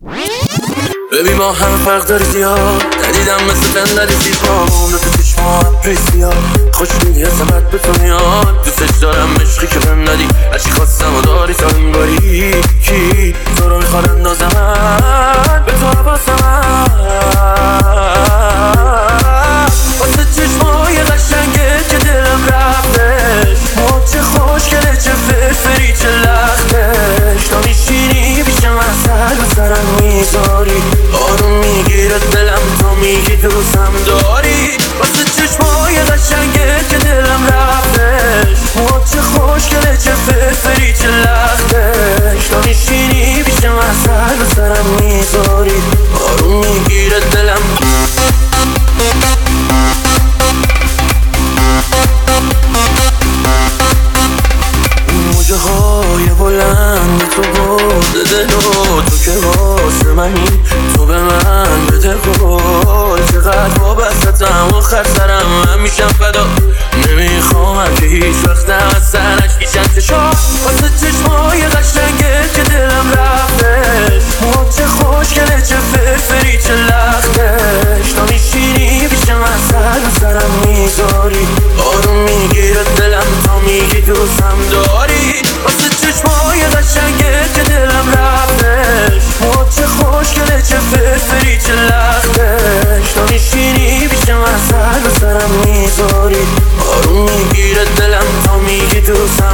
ببین ما هم فرق داری زیاد، ندیدم مثل بندری زیبا تو چشما ابری سیاه، خوشبینی عظمت به تو میاد. دوستش دارم عشقی که بهم ندی، هرچی خواستم و داری تا این باری. کی تو رو میخواد اندازم به تو حواسم، واسه چشمای قشنگه که دلم رفتش. چه خوشگله، چه فرفری، چه لختش. تا میشینی پیشم اثر به سرم میذاری، آروم میگیره دلم تا میگی دوستم داری. واسه چشمای قشنگه که دلم رفتش. چه خوشگله، چه فرفری، چه لختش. تا میشینی پیشم اثر به سرم میذاری، آروم میگیره دلم. موجه های بلند تو برده دل و تو که واسه منی، تو به من بده قول. چقدر وابستم آخر سرم من میشم فدا، نمیخوام که هیچ وقت از سرش کشن چشم. واسه چشمای قشنگه که دلم رفتش. چه خوشگله، چه فرفری، چه لختش. تا میشینی پیشم اثر به سرم میذاری، آروم میگیره دلم تا میگی دوستم داری. واسه چشمای قشنگه که دلم رفتش. چه خوشگله، چه فرفری، چه لختش. تا میشینی پیشم اثر به سرم میذاری، آروم میگیره دلم تا میگی دوستم